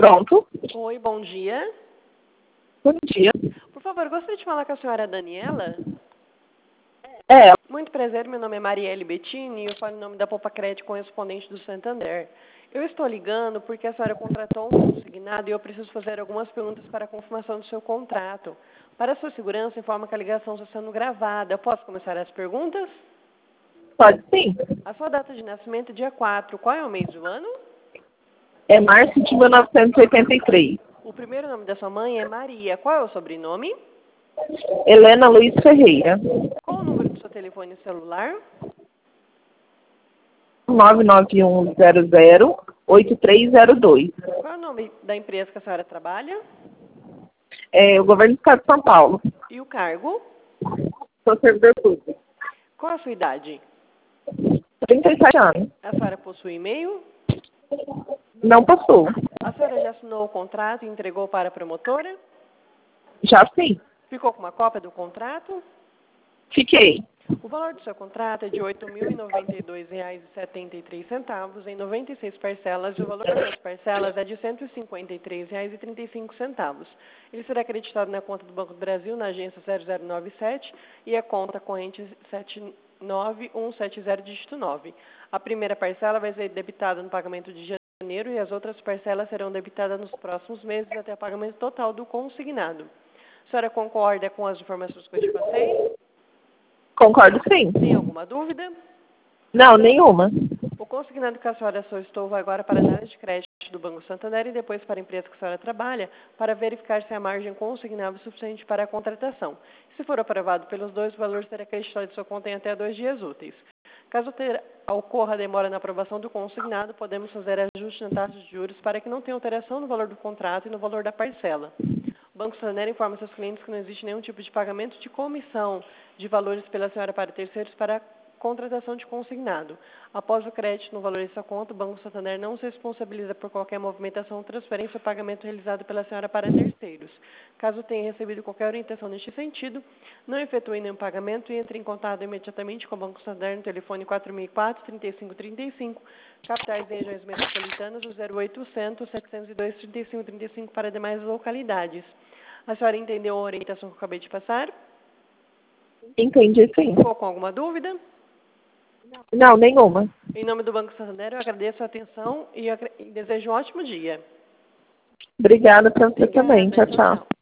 Pronto. Oi, bom dia. Bom dia. Por favor, gostaria de falar com a senhora Daniela. É, Muito prazer, meu nome é Marielle Bettini e eu falo em nome da Poupa Crédito correspondente do Santander. Eu estou ligando porque a senhora contratou um consignado e eu preciso fazer algumas perguntas para a confirmação do seu contrato. Para a sua segurança, informa que a ligação está sendo gravada. Eu posso começar as perguntas? pode sim. A sua data de nascimento é dia 4. Qual é o mês do ano? É março de 1983. O primeiro nome da sua mãe é Maria. Qual é o sobrenome? Helena Luiz Ferreira. Qual o número do seu telefone celular? 991008302. Qual é o nome da empresa que a senhora trabalha? É o governo do estado de São Paulo. E o cargo? Sou servidor público. Qual a sua idade? 37 anos. A senhora possui e-mail? Não possuo. A senhora já assinou o contrato e entregou para a promotora? Já sim. Ficou com uma cópia do contrato? Fiquei. O valor do seu contrato é de R$ 8.092,73 em 96 parcelas e o valor das parcelas é de R$ 153,35. Ele será acreditado na conta do Banco do Brasil, na agência 0097 e a conta corrente 79170, dígito 9. A primeira parcela vai ser debitada no pagamento de janeiro e as outras parcelas serão debitadas nos próximos meses até o pagamento total do consignado. A senhora concorda com as informações que eu te passei? Concordo sim. Tem alguma dúvida? Não, nenhuma. O consignado que a senhora solicitou vai agora para a análise de crédito do Banco Santander e depois para a empresa que a senhora trabalha para verificar se a margem consignável é suficiente para a contratação. Se for aprovado pelos dois, o valor será acreditado de sua conta em até 2 dias úteis. Caso ocorra demora na aprovação do consignado, podemos fazer ajuste na taxa de juros para que não tenha alteração no valor do contrato e no valor da parcela. O Banco Santander informa seus clientes que não existe nenhum tipo de pagamento de comissão de valores pela senhora para terceiros para a contratação de consignado. Após o crédito no valor de sua conta, o Banco Santander não se responsabiliza por qualquer movimentação, transferência ou pagamento realizado pela senhora para terceiros. Caso tenha recebido qualquer orientação neste sentido, não efetue nenhum pagamento e entre em contato imediatamente com o Banco Santander no telefone 4004-3535, capitais e regiões metropolitanas, o 0800 702 3535 para demais localidades. A senhora entendeu a orientação que eu acabei de passar? Entendi sim. Ficou com alguma dúvida? Não, nenhuma. Em nome do Banco Santander, eu agradeço a atenção e desejo um ótimo dia. Obrigada para você também. Obrigada. Tchau, tchau. Tchau.